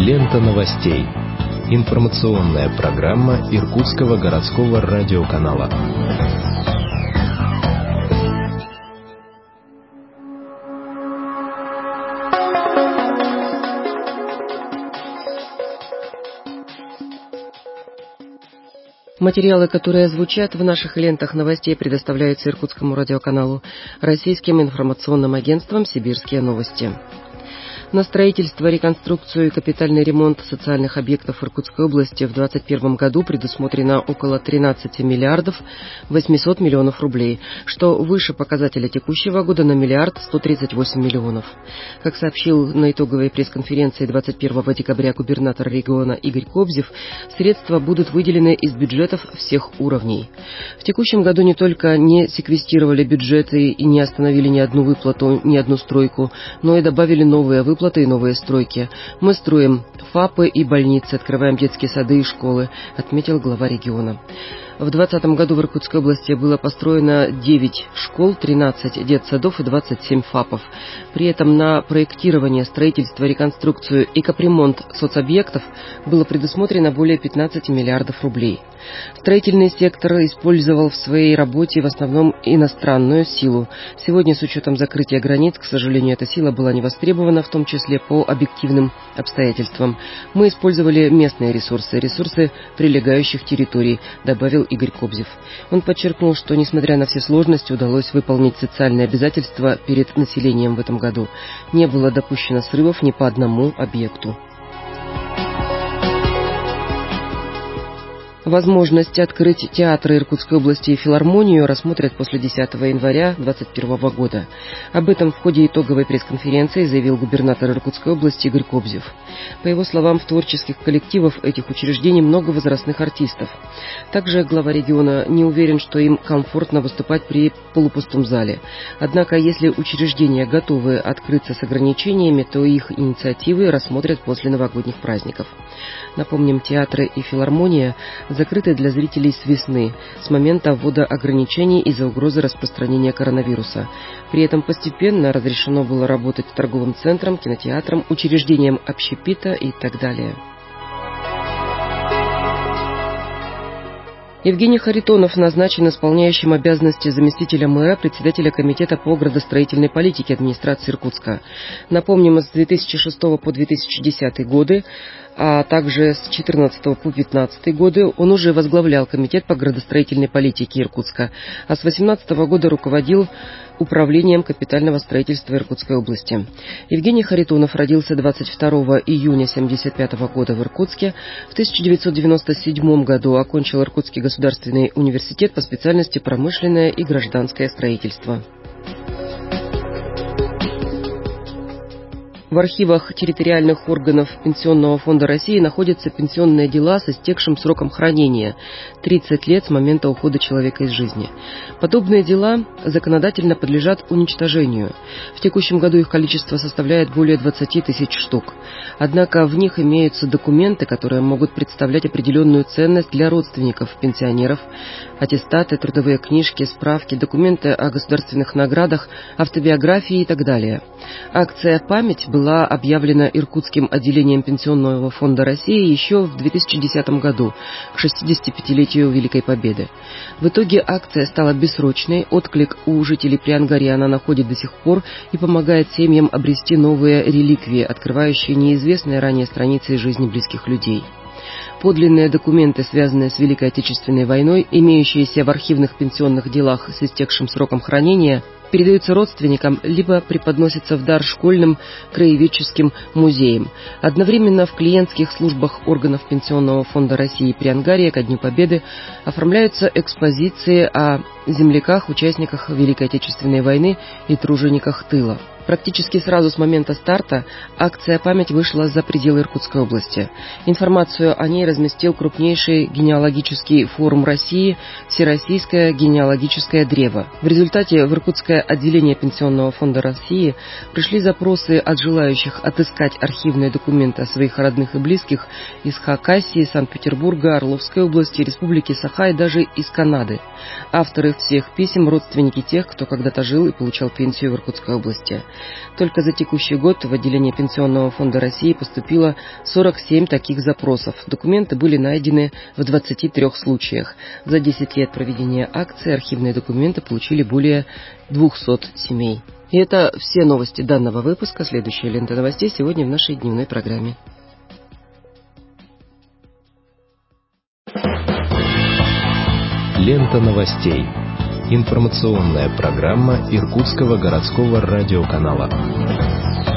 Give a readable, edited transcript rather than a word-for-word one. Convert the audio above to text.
Лента новостей. Информационная программа Иркутского городского радиоканала. Материалы, которые звучат в наших лентах новостей, предоставляются Иркутскому радиоканалу российским информационным агентством «Сибирские новости». На строительство, реконструкцию и капитальный ремонт социальных объектов Иркутской области в 2021 году предусмотрено около 13 миллиардов 800 миллионов рублей, что выше показателя текущего года на 1 138 миллионов. Как сообщил на итоговой пресс-конференции 21 декабря губернатор региона Игорь Кобзев, средства будут выделены из бюджетов всех уровней. В текущем году не только не секвестировали бюджеты и не остановили ни одну выплату, ни одну стройку, но и добавили новые выплаты и новые стройки. Мы строим ФАПы и больницы, открываем детские сады и школы, отметил глава региона. В 2020 году в Иркутской области было построено 9 школ, 13 детсадов и 27 ФАПов. При этом на проектирование, строительство, реконструкцию и капремонт соцобъектов было предусмотрено более 15 миллиардов рублей. Строительный сектор использовал в своей работе в основном иностранную силу. Сегодня, с учетом закрытия границ, к сожалению, эта сила была не востребована, в том числе по объективным обстоятельствам. Мы использовали местные ресурсы прилегающих территорий, добавил Игорь Кобзев. Он подчеркнул, что, несмотря на все сложности, удалось выполнить социальные обязательства перед населением в этом году. Не было допущено срывов ни по одному объекту. Возможность открыть театры Иркутской области и филармонию рассмотрят после 10 января 2021 года. Об этом в ходе итоговой пресс-конференции заявил губернатор Иркутской области Игорь Кобзев. По его словам, в творческих коллективах этих учреждений много возрастных артистов. Также глава региона не уверен, что им комфортно выступать при полупустом зале. Однако, если учреждения готовы открыться с ограничениями, то их инициативы рассмотрят после новогодних праздников. Напомним, театры и филармония закрыты для зрителей с весны, с момента ввода ограничений из-за угрозы распространения коронавируса. При этом постепенно разрешено было работать торговым центрам, кинотеатрам, учреждениям общепита и так далее. Евгений Харитонов назначен исполняющим обязанности заместителя мэра, председателя комитета по градостроительной политике администрации Иркутска. Напомним, с 2006 по 2010 годы, а также с 2014 по 2015 годы он уже возглавлял комитет по градостроительной политике Иркутска, а с 2018 года руководил управлением капитального строительства Иркутской области. Евгений Харитонов родился 22 июня 1975 года в Иркутске. В 1997 году окончил Иркутский государственный университет по специальности промышленное и гражданское строительство. В архивах территориальных органов Пенсионного фонда России находятся пенсионные дела с истекшим сроком хранения – 30 лет с момента ухода человека из жизни. Подобные дела законодательно подлежат уничтожению. В текущем году их количество составляет более 20 тысяч штук. Однако в них имеются документы, которые могут представлять определенную ценность для родственников пенсионеров: аттестаты, трудовые книжки, справки, документы о государственных наградах, автобиографии и так далее. Акция «Память» была объявлена Иркутским отделением Пенсионного фонда России еще в 2010 году, к 65-летию Великой Победы. В итоге акция стала бессрочной, отклик у жителей Приангарья она находит до сих пор и помогает семьям обрести новые реликвии, открывающие неизвестные ранее страницы жизни близких людей. Подлинные документы, связанные с Великой Отечественной войной, имеющиеся в архивных пенсионных делах с истекшим сроком хранения, передаются родственникам либо преподносятся в дар школьным краеведческим музеям. Одновременно в клиентских службах органов Пенсионного фонда России Приангарья ко Дню Победы оформляются экспозиции о земляках, участниках Великой Отечественной войны и тружениках тыла. Практически сразу с момента старта акция «Память» вышла за пределы Иркутской области. Информацию о ней разместил крупнейший генеалогический форум России «Всероссийское генеалогическое древо». В результате в Иркутской Иркутское отделение Пенсионного фонда России пришли запросы от желающих отыскать архивные документы о своих родных и близких из Хакасии, Санкт-Петербурга, Орловской области, Республики Саха и даже из Канады. Авторы всех писем – родственники тех, кто когда-то жил и получал пенсию в Иркутской области. Только за текущий год в отделение Пенсионного фонда России поступило 47 таких запросов. Документы были найдены в 23 случаях. За 10 лет проведения акции архивные документы получили более 200 семей. И это все новости данного выпуска. Следующая лента новостей сегодня в нашей дневной программе. Лента новостей. Информационная программа Иркутского городского радиоканала.